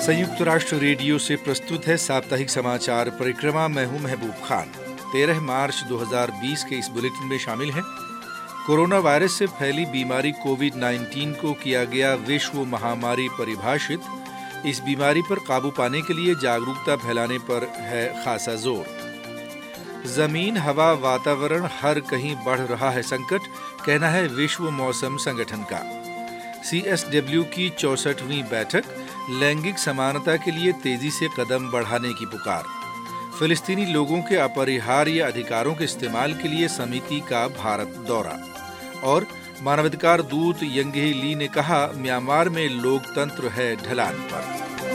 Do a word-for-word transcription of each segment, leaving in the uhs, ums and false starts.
संयुक्त राष्ट्र रेडियो से प्रस्तुत है साप्ताहिक समाचार परिक्रमा। मैं हूं महबूब खान। तेरह मार्च दो हज़ार बीस के इस बुलेटिन में शामिल हैं कोरोना वायरस से फैली बीमारी कोविड उन्नीस को किया गया विश्व महामारी परिभाषित। इस बीमारी पर काबू पाने के लिए जागरूकता फैलाने पर है खासा जोर। जमीन, हवा, वातावरण हर कहीं बढ़ रहा है संकट, कहना है विश्व मौसम संगठन का। सी एस डब्ल्यू की चौसठवीं बैठक, लैंगिक समानता के लिए तेजी से कदम बढ़ाने की पुकार। फिलिस्तीनी लोगों के अपरिहार्य अधिकारों के इस्तेमाल के लिए समिति का भारत दौरा। और मानवाधिकार दूत यंगही ली ने कहा, म्यांमार में लोकतंत्र है ढलान पर।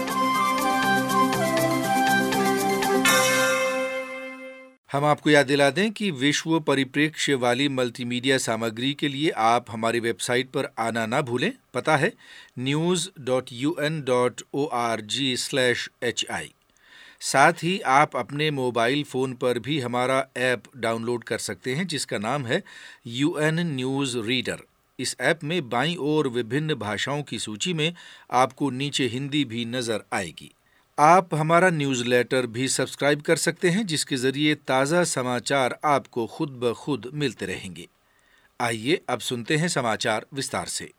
हम आपको याद दिला दें कि विश्व परिप्रेक्ष्य वाली मल्टीमीडिया सामग्री के लिए आप हमारी वेबसाइट पर आना ना भूलें। पता है news dot U N dot O R G slash H I. साथ ही आप अपने मोबाइल फ़ोन पर भी हमारा ऐप डाउनलोड कर सकते हैं जिसका नाम है यू एन न्यूज़ रीडर। इस ऐप में बाईं ओर विभिन्न भाषाओं की सूची में आपको नीचे हिंदी भी नज़र आएगी। आप हमारा न्यूज़लेटर भी सब्सक्राइब कर सकते हैं जिसके ज़रिए ताज़ा समाचार आपको खुद ब खुद मिलते रहेंगे। आइए अब सुनते हैं समाचार विस्तार से।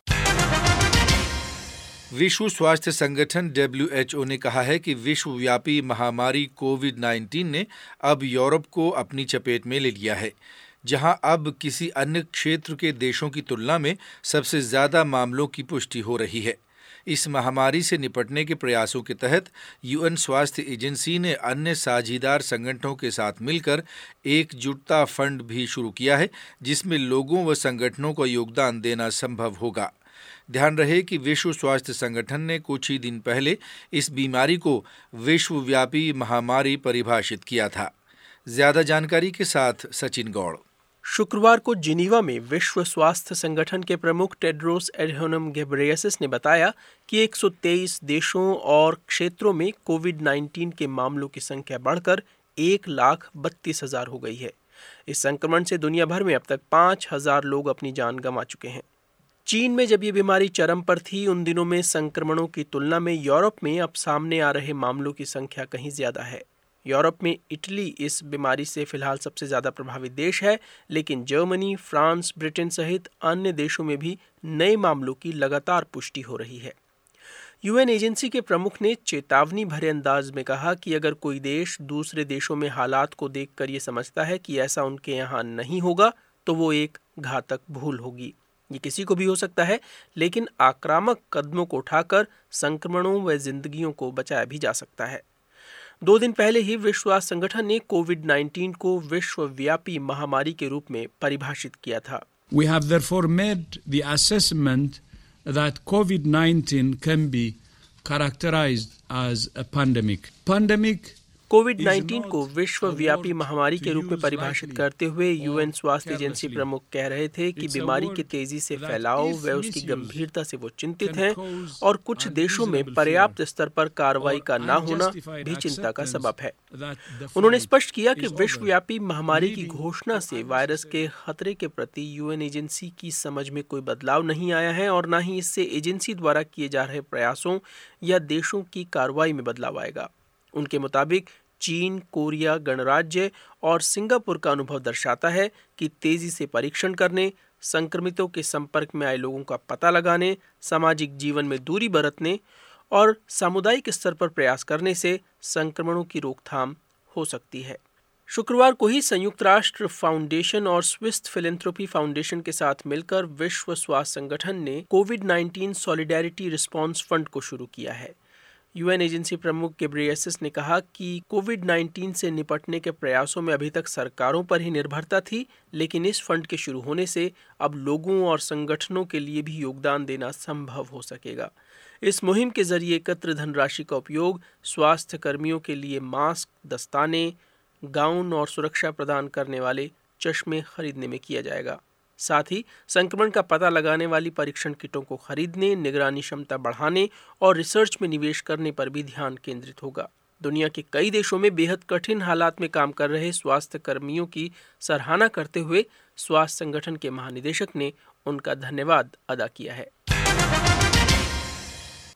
विश्व स्वास्थ्य संगठन डब्ल्यू एच ओ ने कहा है कि विश्वव्यापी महामारी कोविड उन्नीस ने अब यूरोप को अपनी चपेट में ले लिया है, जहां अब किसी अन्य क्षेत्र के देशों की तुलना में सबसे ज़्यादा मामलों की पुष्टि हो रही है। इस महामारी से निपटने के प्रयासों के तहत यूएन स्वास्थ्य एजेंसी ने अन्य साझीदार संगठनों के साथ मिलकर एकजुटता फंड भी शुरू किया है, जिसमें लोगों व संगठनों का योगदान देना संभव होगा। ध्यान रहे कि विश्व स्वास्थ्य संगठन ने कुछ ही दिन पहले इस बीमारी को विश्वव्यापी महामारी परिभाषित किया था। ज्यादा जानकारी के साथ सचिन गौड़। शुक्रवार को जिनीवा में विश्व स्वास्थ्य संगठन के प्रमुख टेड्रोस एडहेनम घेब्रेयेसस ने बताया कि एक सौ तेईस देशों और क्षेत्रों में कोविड उन्नीस के मामलों की संख्या बढ़कर एक लाख बत्तीस हजार हो गई है। इस संक्रमण से दुनिया भर में अब तक पाँच हजार लोग अपनी जान गंवा चुके हैं। चीन में जब ये बीमारी चरम पर थी, उन दिनों में संक्रमणों की तुलना में यूरोप में अब सामने आ रहे मामलों की संख्या कहीं ज्यादा है। यूरोप में इटली इस बीमारी से फिलहाल सबसे ज़्यादा प्रभावित देश है, लेकिन जर्मनी, फ्रांस, ब्रिटेन सहित अन्य देशों में भी नए मामलों की लगातार पुष्टि हो रही है। यूएन एजेंसी के प्रमुख ने चेतावनी भरे अंदाज में कहा कि अगर कोई देश दूसरे देशों में हालात को देखकर ये समझता है कि ऐसा उनके यहाँ नहीं होगा, तो वो एक घातक भूल होगी। ये किसी को भी हो सकता है, लेकिन आक्रामक कदमों को उठाकर संक्रमणों व जिंदगियों को बचाया भी जा सकता है। दो दिन पहले ही विश्व स्वास्थ्य संगठन ने कोविड उन्नीस को विश्वव्यापी महामारी के रूप में परिभाषित किया था। We have therefore made the assessment that COVID nineteen can be characterized as a pandemic. Pandemic COVID उन्नीस को विश्वव्यापी महामारी के रूप में परिभाषित करते हुए यूएन स्वास्थ्य एजेंसी प्रमुख कह रहे थे कि बीमारी के तेजी से फैलाव व उसकी गंभीरता से वो चिंतित हैं और कुछ देशों में पर्याप्त स्तर पर कार्रवाई का न होना भी चिंता का सबब है। उन्होंने स्पष्ट किया कि विश्वव्यापी महामारी की घोषणा से वायरस के खतरे के प्रति यूएन एजेंसी की समझ में कोई बदलाव नहीं आया है और न ही इससे एजेंसी द्वारा किए जा रहे प्रयासों या देशों की कार्रवाई में बदलाव आएगा। उनके मुताबिक चीन, कोरिया, गणराज्य और सिंगापुर का अनुभव दर्शाता है कि तेजी से परीक्षण करने, संक्रमितों के संपर्क में आए लोगों का पता लगाने, सामाजिक जीवन में दूरी बरतने और सामुदायिक स्तर पर प्रयास करने से संक्रमणों की रोकथाम हो सकती है। शुक्रवार को ही संयुक्त राष्ट्र फाउंडेशन और स्विस फिलैंथ्रोपी फाउंडेशन के साथ मिलकर विश्व स्वास्थ्य संगठन ने कोविड उन्नीस सॉलिडेरिटी रिस्पांस फंड को शुरू किया है। यूएन एजेंसी प्रमुख घेब्रेयेसस ने कहा कि कोविड उन्नीस से निपटने के प्रयासों में अभी तक सरकारों पर ही निर्भरता थी, लेकिन इस फंड के शुरू होने से अब लोगों और संगठनों के लिए भी योगदान देना संभव हो सकेगा। इस मुहिम के जरिए एकत्र धनराशि का उपयोग स्वास्थ्य कर्मियों के लिए मास्क, दस्ताने, गाउन और सुरक्षा प्रदान करने वाले चश्मे खरीदने में किया जाएगा। साथ ही संक्रमण का पता लगाने वाली परीक्षण किटों को खरीदने, निगरानी क्षमता बढ़ाने और रिसर्च में निवेश करने पर भी ध्यान केंद्रित होगा। दुनिया के कई देशों में बेहद कठिन हालात में काम कर रहे स्वास्थ्य कर्मियों की सराहना करते हुए स्वास्थ्य संगठन के महानिदेशक ने उनका धन्यवाद अदा किया है।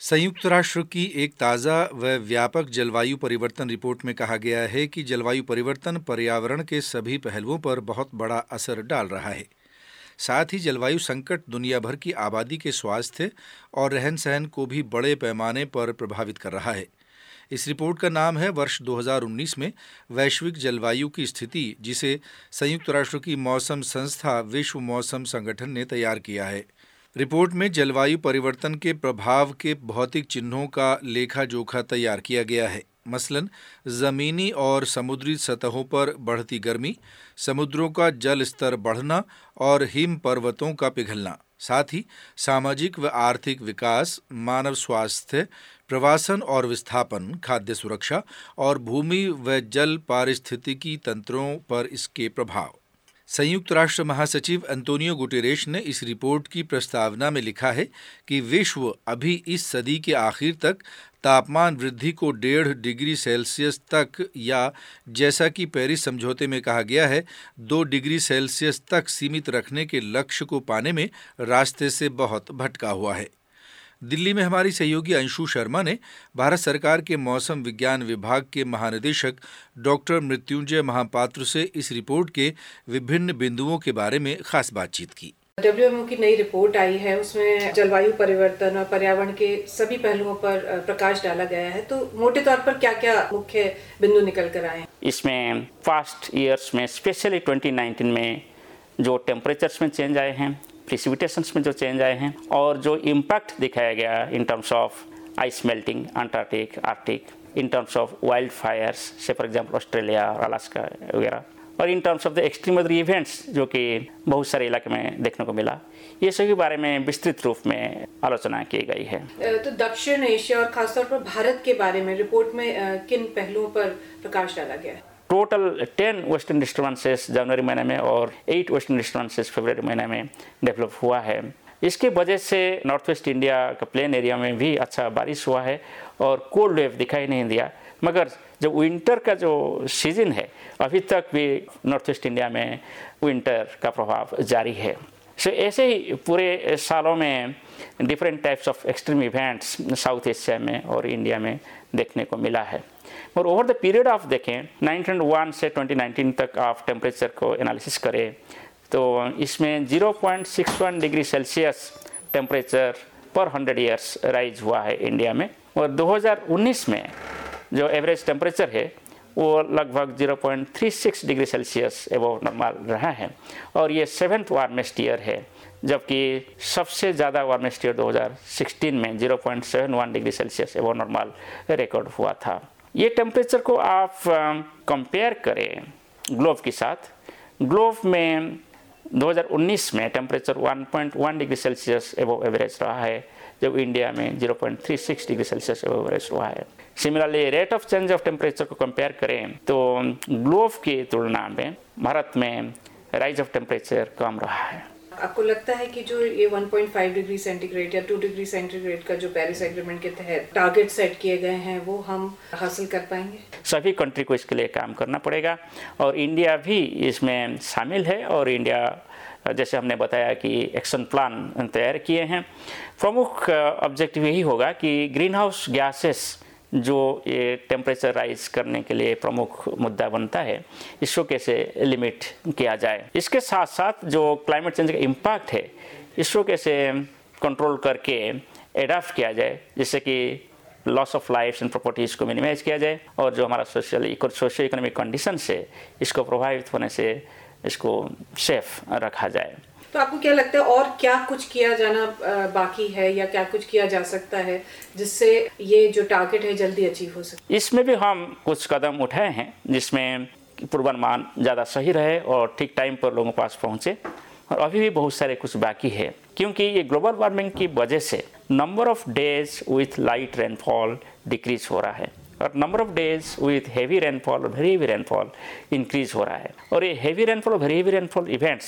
संयुक्त राष्ट्र की एक ताज़ा व व्यापक जलवायु परिवर्तन रिपोर्ट में कहा गया है कि जलवायु परिवर्तन पर्यावरण के सभी पहलुओं पर बहुत बड़ा असर डाल रहा है। साथ ही जलवायु संकट दुनिया भर की आबादी के स्वास्थ्य और रहन सहन को भी बड़े पैमाने पर प्रभावित कर रहा है। इस रिपोर्ट का नाम है वर्ष दो हज़ार उन्नीस में वैश्विक जलवायु की स्थिति, जिसे संयुक्त राष्ट्र की मौसम संस्था विश्व मौसम संगठन ने तैयार किया है। रिपोर्ट में जलवायु परिवर्तन के प्रभाव के भौतिक चिन्हों का लेखा जोखा तैयार किया गया है। मसलन ज़मीनी और समुद्री सतहों पर बढ़ती गर्मी, समुद्रों का जल स्तर बढ़ना और हिम पर्वतों का पिघलना, साथ ही सामाजिक व आर्थिक विकास, मानव स्वास्थ्य, प्रवासन और विस्थापन, खाद्य सुरक्षा और भूमि व जल पारिस्थितिकी तंत्रों पर इसके प्रभाव। संयुक्त राष्ट्र महासचिव अंतोनियो गुटेरेश ने इस रिपोर्ट की प्रस्तावना में लिखा है कि विश्व अभी इस सदी के आखिर तक तापमान वृद्धि को डेढ़ डिग्री सेल्सियस तक, या जैसा कि पेरिस समझौते में कहा गया है, दो डिग्री सेल्सियस तक सीमित रखने के लक्ष्य को पाने में रास्ते से बहुत भटका हुआ है। दिल्ली में हमारी सहयोगी अंशु शर्मा ने भारत सरकार के मौसम विज्ञान विभाग के महानिदेशक डॉक्टर मृत्युंजय महापात्र से इस रिपोर्ट के विभिन्न बिंदुओं के बारे में खास बातचीत की। डब्ल्यू एम ओ की नई रिपोर्ट आई है, उसमें जलवायु परिवर्तन और पर्यावरण के सभी पहलुओं पर प्रकाश डाला गया है। तो मोटे तौर पर क्या क्या मुख्य बिंदु निकल कर आए? इसमें पास्ट ईयर्स में स्पेशली ट्वेंटी नाइनटीन में जो टेम्परेचर्स में चेंज आए हैं, प्रेसिपिटेशंस में जो चेंज आए हैं, और जो इम्पैक्ट दिखाया गया in terms of ice melting, Antarctic, Arctic, in terms of wild fires, से फॉर एग्जांपल ऑस्ट्रेलिया और अलास्का वगैरह, और in terms of the extreme weather events जो कि बहुत सारे इलाके में देखने को मिला, ये सभी बारे में विस्तृत रूप में आलोचना की गई है। तो दक्षिण एशिया और खासतौर पर भारत के बारे में रिपोर्ट में किन पहलुओं पर प्रकाश डाला गया है? टोटल टेन वेस्टर्न डिस्टर्बेंसेस जनवरी महीने में और एट वेस्टर्न डिस्टर्बेंसेस फरवरी महीने में डेवलप हुआ है। इसके वजह से नॉर्थ वेस्ट इंडिया का प्लेन एरिया में भी अच्छा बारिश हुआ है और कोल्ड वेव दिखाई नहीं दिया, मगर जो विंटर का जो सीजन है अभी तक भी नॉर्थ वेस्ट इंडिया में विंटर का प्रभाव जारी है। सो so, ऐसे ही पूरे सालों में different types of extreme events South Asia में और इंडिया में देखने को मिला है। और ओवर द पीरियड ऑफ देखें नाइनटीन ओ वन से ट्वेंटी नाइनटीन तक आप टेम्परेचर को एनालिसिस करें तो इसमें zero point six one degree Celsius temperature पर हंड्रेड ईयर्स राइज हुआ है इंडिया में। और दो हज़ार उन्नीस में जो एवरेज टेम्परेचर है वो लगभग zero point three six degree Celsius above normal रहा है, और ये सेवेंथ वार्मेस्ट ईयर है, जबकि सबसे ज़्यादा वार्मेस्ट ईयर दो हज़ार सोलह में zero point seven one degree Celsius above normal record हुआ था। ये टेम्परेचर को आप कंपेयर करें ग्लोब के साथ, ग्लोब में दो हज़ार उन्नीस में temperature one point one degree Celsius above average रहा है, जब इंडिया में zero point three six degree Celsius above average रहा है। Similarly rate of change of temperature को कंपेयर करें तो ग्लोब की तुलना में भारत में राइज ऑफ टेम्परेचर कम रहा है। आपको लगता है कि जो ये one point five degree centigrade या टू डिग्री सेंटीग्रेड का जो पेरिस एग्रीमेंट के तहत टारगेट सेट किए गए हैं वो हम हासिल कर पाएंगे? सभी कंट्री को इसके लिए काम करना पड़ेगा और इंडिया भी इसमें शामिल है। और इंडिया जैसे हमने बताया कि एक्शन प्लान तैयार किए हैं। प्रमुख ऑब्जेक्टिव यही होगा कि ग्रीन हाउस गैसेस जो ये टेम्परेचर राइज करने के लिए प्रमुख मुद्दा बनता है, इसको कैसे लिमिट किया जाए। इसके साथ साथ जो क्लाइमेट चेंज का इम्पैक्ट है इसको कैसे कंट्रोल करके एडाप्ट किया जाए, जिससे कि loss of life and properties को मिनिमाइज किया जाए और जो हमारा सोशल सोशल इकोनॉमिक कंडीशन है इसको प्रभावित होने से इसको सेफ रखा जाए। तो आपको क्या लगता है और क्या कुछ किया जाना बाकी है या क्या कुछ किया जा सकता है जिससे ये जो टारगेट है जल्दी अचीव हो सके? इसमें भी हम कुछ कदम उठाए हैं जिसमें पूर्वानुमान ज़्यादा सही रहे और ठीक टाइम पर लोगों के पास पहुँचे, और अभी भी बहुत सारे कुछ बाकी है क्योंकि ये ग्लोबल वार्मिंग की वजह से number of days with light rainfall decrease हो रहा है और number of days with heavy rainfall और वेरी हेवी रेनफॉल इंक्रीज हो रहा है। और ये हेवी रेनफॉल और वेरी हेवी रेनफॉल इवेंट्स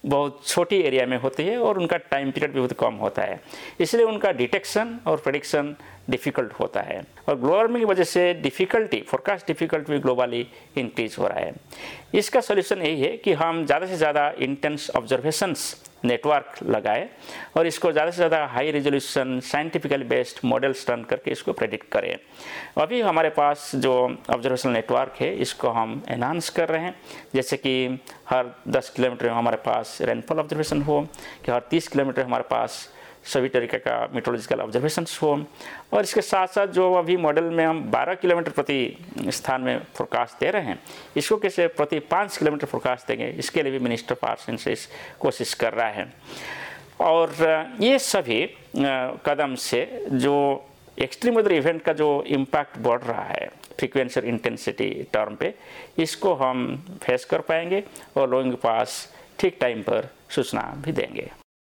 बहुत छोटी एरिया में होती है और उनका टाइम पीरियड भी बहुत कम होता है, इसलिए उनका डिटेक्शन और प्रेडिक्शन डिफ़िकल्ट होता है। और ग्लोबल वार्मिंग की वजह से डिफ़िकल्टी, फोरकास्ट डिफ़िकल्टी भी ग्लोबली इंक्रीज हो रहा है। इसका सॉल्यूशन यही है कि हम ज़्यादा से ज़्यादा इंटेंस ऑब्जर्वेशंस नेटवर्क लगाए और इसको ज़्यादा से ज़्यादा high resolution scientifically based models run करके इसको प्रेडिक्ट करें। अभी हमारे पास जो ऑब्जर्वेशन नेटवर्क है इसको हम एनहांस कर रहे हैं, जैसे कि हर दस किलोमीटर में हमारे पास रेनफॉल ऑब्जर्वेशन हो, कि हर तीस किलोमीटर हमारे पास सभी तरीके का मेट्रोलॉजिकल ऑब्जर्वेशंस हो, और इसके साथ साथ जो अभी मॉडल में हम बारह किलोमीटर प्रति स्थान में फोरकास्ट दे रहे हैं, इसको कैसे प्रति पाँच किलोमीटर फोरकास्ट देंगे, इसके लिए भी minister of arts and science कोशिश कर रहा है। और ये सभी कदम से जो एक्सट्रीम वेदर इवेंट का जो इम्पैक्ट बढ़ रहा है फ्रीक्वेंसी और इंटेंसिटी टर्म पे, इसको हम फेस कर पाएंगे और लोगों के पास ठीक टाइम पर सूचना भी देंगे।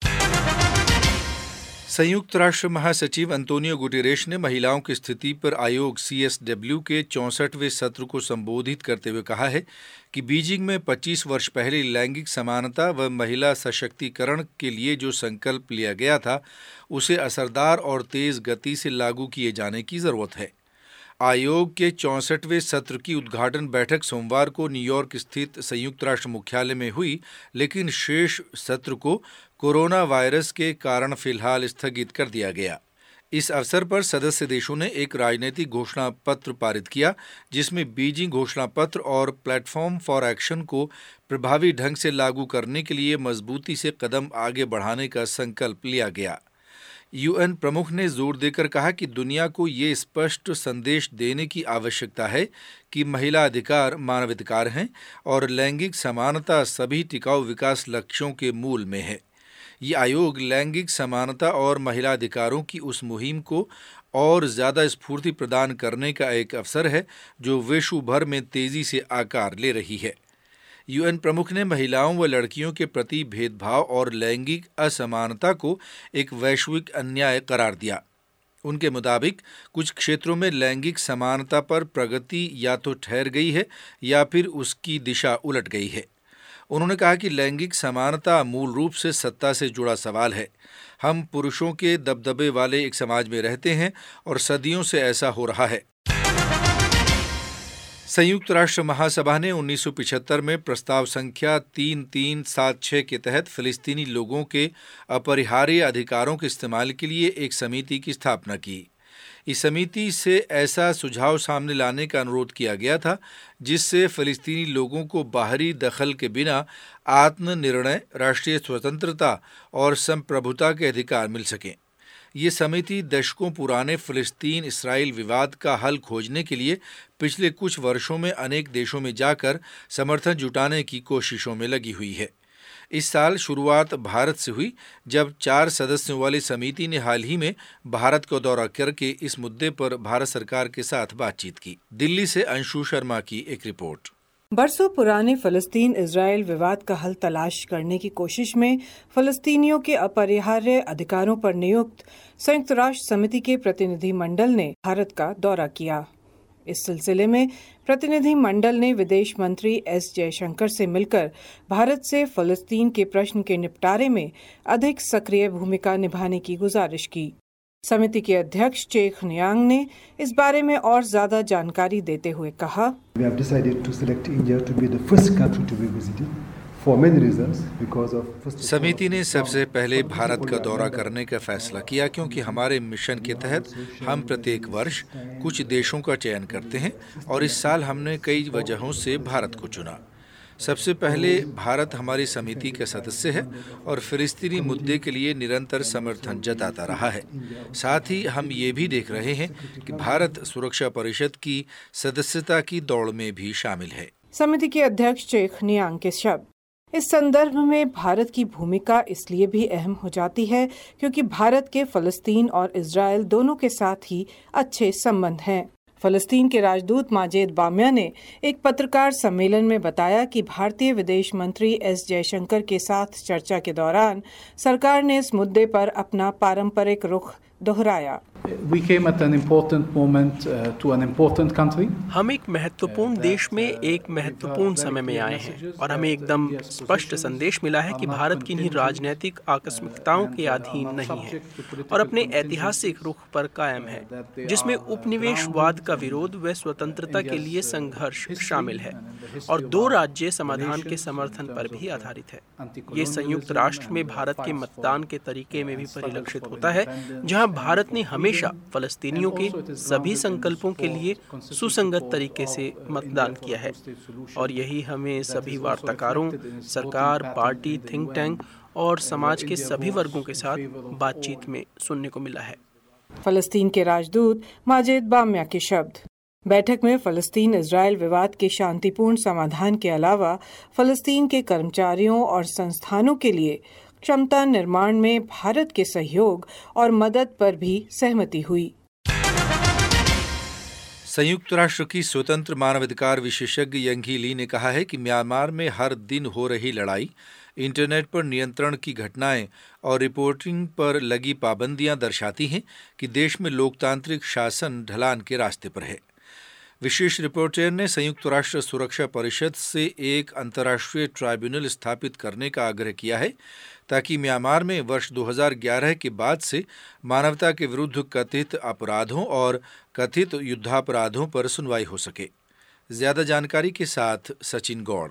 संयुक्त राष्ट्र महासचिव अंतोनियो गुटेरेश ने महिलाओं की स्थिति पर आयोग सी एस डब्ल्यू के चौंसठवें सत्र को संबोधित करते हुए कहा है कि बीजिंग में पच्चीस वर्ष पहले लैंगिक समानता व महिला सशक्तिकरण के लिए जो संकल्प लिया गया था उसे असरदार और तेज गति से लागू किए जाने की जरूरत है। आयोग के चौंसठवें सत्र की उद्घाटन बैठक सोमवार को न्यूयॉर्क स्थित संयुक्त राष्ट्र मुख्यालय में हुई, लेकिन शेष सत्र को कोरोना वायरस के कारण फिलहाल स्थगित कर दिया गया। इस अवसर पर सदस्य देशों ने एक राजनीतिक घोषणा पत्र पारित किया, जिसमें बीजिंग घोषणा पत्र और प्लेटफॉर्म फॉर एक्शन को प्रभावी ढंग से लागू करने के लिए मजबूती से कदम आगे बढ़ाने का संकल्प लिया गया। यूएन प्रमुख ने जोर देकर कहा कि दुनिया को ये स्पष्ट संदेश देने की आवश्यकता है कि महिला अधिकार मानवाधिकार हैं और लैंगिक समानता सभी टिकाऊ विकास लक्ष्यों के मूल में है। ये आयोग लैंगिक समानता और महिला अधिकारों की उस मुहिम को और ज़्यादा स्फूर्ति प्रदान करने का एक अवसर है जो विश्व भर में तेज़ी से आकार ले रही है। यूएन प्रमुख ने महिलाओं व लड़कियों के प्रति भेदभाव और लैंगिक असमानता को एक वैश्विक अन्याय करार दिया। उनके मुताबिक कुछ क्षेत्रों में लैंगिक समानता पर प्रगति या तो ठहर गई है या फिर उसकी दिशा उलट गई है। उन्होंने कहा कि लैंगिक समानता मूल रूप से सत्ता से जुड़ा सवाल है। हम पुरुषों के दबदबे वाले एक समाज में रहते हैं और सदियों से ऐसा हो रहा है। संयुक्त राष्ट्र महासभा ने उन्नीस सौ पचहत्तर में प्रस्ताव संख्या तीन तीन सात छह के तहत फिलिस्तीनी लोगों के अपरिहार्य अधिकारों के इस्तेमाल के लिए एक समिति की स्थापना की। इस समिति से ऐसा सुझाव सामने लाने का अनुरोध किया गया था जिससे फिलिस्तीनी लोगों को बाहरी दखल के बिना आत्मनिर्णय, राष्ट्रीय स्वतंत्रता और संप्रभुता के अधिकार मिल सकें। ये समिति दशकों पुराने फिलिस्तीन इसराइल विवाद का हल खोजने के लिए पिछले कुछ वर्षों में अनेक देशों में जाकर समर्थन जुटाने की कोशिशों में लगी हुई है। इस साल शुरुआत भारत से हुई, जब चार सदस्यों वाली समिति ने हाल ही में भारत का दौरा करके इस मुद्दे पर भारत सरकार के साथ बातचीत की। दिल्ली से अंशु शर्मा की एक रिपोर्ट। बरसों पुराने फलस्तीन इजराइल विवाद का हल तलाश करने की कोशिश में फलस्तीनियों के अपरिहार्य अधिकारों पर नियुक्त संयुक्त राष्ट्र समिति के प्रतिनिधि मंडल ने भारत का दौरा किया। इस सिलसिले में प्रतिनिधि मंडल ने विदेश मंत्री एस जयशंकर से मिलकर भारत से फलस्तीन के प्रश्न के निपटारे में अधिक सक्रिय भूमिका निभाने की गुजारिश की। समिति के अध्यक्ष चेख नियांग ने इस बारे में और ज्यादा जानकारी देते हुए कहा, समिति ने सबसे पहले भारत का दौरा करने का फैसला किया क्योंकि हमारे मिशन के तहत हम प्रत्येक वर्ष कुछ देशों का चयन करते हैं और इस साल हमने कई वजहों से भारत को चुना। सबसे पहले भारत हमारी समिति का सदस्य है और फिलिस्तीनी मुद्दे के लिए निरंतर समर्थन जताता रहा है। साथ ही हम ये भी देख रहे हैं कि भारत सुरक्षा परिषद की सदस्यता की दौड़ में भी शामिल है। समिति के अध्यक्ष चेख नियांग के शब्द। इस संदर्भ में भारत की भूमिका इसलिए भी अहम हो जाती है क्योंकि भारत के फलस्तीन और इजराइल दोनों के साथ ही अच्छे संबंध हैं। फलस्तीन के राजदूत माजिद बामिया ने एक पत्रकार सम्मेलन में बताया कि भारतीय विदेश मंत्री एस जयशंकर के साथ चर्चा के दौरान सरकार ने इस मुद्दे पर अपना पारंपरिक रुख दोहराया। We came at an important moment uh, to an important country. हम एक महत्वपूर्ण देश में एक महत्वपूर्ण समय में आए हैं और हमें एकदम स्पष्ट संदेश मिला है कि भारत किन्हीं राजनीतिक आकस्मिकताओं के अधीन नहीं है और अपने ऐतिहासिक रुख पर कायम है, जिसमें उपनिवेशवाद का विरोध व स्वतंत्रता के लिए संघर्ष शामिल है और दो राज्य समाधान के समर्थन पर भी आधारित है। ये संयुक्त राष्ट्र में भारत के मतदान के तरीके में भी परिलक्षित होता है, जहां भारत ने हमेशा फलस्तीनियों के सभी संकल्पों के लिए सुसंगत तरीके से मतदान किया है और यही हमें सभी वार्ताकारों, सरकार, पार्टी, थिंक टैंक और समाज के सभी वर्गों के साथ बातचीत में सुनने को मिला है। फलस्तीन के राजदूत माजिद बामिया के शब्द। बैठक में फलस्तीन इजराइल विवाद के शांतिपूर्ण समाधान के अलावा फलस्तीन के कर्मचारियों और संस्थानों के लिए क्षमता निर्माण में भारत के सहयोग और मदद पर भी सहमति हुई। संयुक्त राष्ट्र की स्वतंत्र मानवाधिकार विशेषज्ञ यंघी ली ने कहा है कि म्यांमार में हर दिन हो रही लड़ाई, इंटरनेट पर नियंत्रण की घटनाएं और रिपोर्टिंग पर लगी पाबंदियां दर्शाती हैं कि देश में लोकतांत्रिक शासन ढलान के रास्ते पर है। विशेष रिपोर्टर ने संयुक्त राष्ट्र सुरक्षा परिषद से एक अंतर्राष्ट्रीय ट्राइब्यूनल स्थापित करने का आग्रह किया है ताकि म्यांमार में वर्ष दो हज़ार ग्यारह के बाद से मानवता के विरुद्ध कथित अपराधों और कथित युद्धापराधों पर सुनवाई हो सके। ज्यादा जानकारी के साथ सचिन गौड़।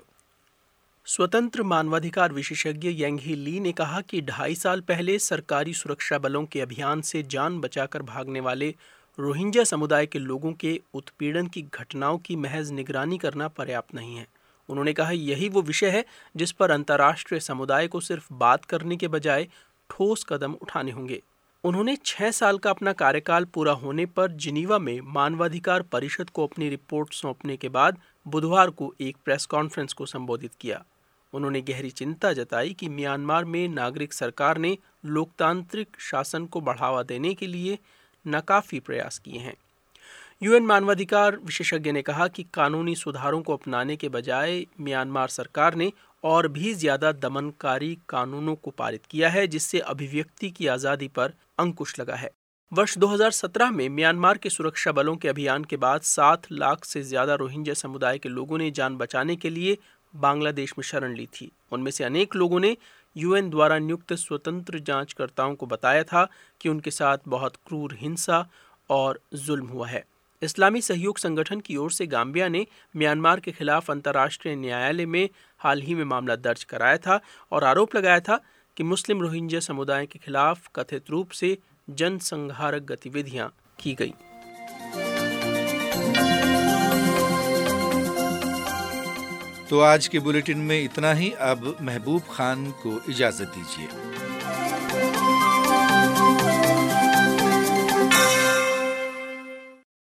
स्वतंत्र मानवाधिकार विशेषज्ञ यंघी ली ने कहा कि ढाई साल पहले सरकारी सुरक्षा बलों के अभियान से जान बचाकर भागने वाले रोहिंग्या समुदाय के लोगों के उत्पीड़न की घटनाओं की महज निगरानी करना पर्याप्त नहीं है। उन्होंने कहा यही वो विषय है जिस पर अंतर्राष्ट्रीय समुदाय को सिर्फ बात करने के बजाय ठोस कदम उठाने होंगे। उन्होंने छह साल का अपना कार्यकाल पूरा होने पर जिनीवा में मानवाधिकार परिषद को अपनी रिपोर्ट सौंपने के बाद बुधवार को एक प्रेस कॉन्फ्रेंस को संबोधित किया। उन्होंने गहरी चिंता जताई कि म्यांमार में नागरिक सरकार ने लोकतांत्रिक शासन को बढ़ावा देने के लिए नाकाफी प्रयास किए हैं। यूएन मानवाधिकार विशेषज्ञ ने कहा कि कानूनी सुधारों को अपनाने के बजाय म्यांमार सरकार ने और भी ज्यादा दमनकारी कानूनों को पारित किया है, जिससे अभिव्यक्ति की आज़ादी पर अंकुश लगा है। वर्ष दो हज़ार सत्रह में म्यांमार के सुरक्षा बलों के अभियान के बाद सात लाख से ज्यादा रोहिंग्या समुदाय के लोगों ने जान बचाने के लिए बांग्लादेश में शरण ली थी। उनमें से अनेक लोगों ने यूएन द्वारा नियुक्त स्वतंत्र जांचकर्ताओं को बताया था कि उनके साथ बहुत क्रूर हिंसा और जुल्म हुआ है। इस्लामी सहयोग संगठन की ओर से गाम्बिया ने म्यांमार के खिलाफ अंतर्राष्ट्रीय न्यायालय में हाल ही में मामला दर्ज कराया था और आरोप लगाया था कि मुस्लिम रोहिंग्या समुदाय के खिलाफ कथित रूप से जनसंहारक गतिविधियां की गई। तो आज के बुलेटिन में इतना ही। अब महबूब खान को इजाजत दीजिए।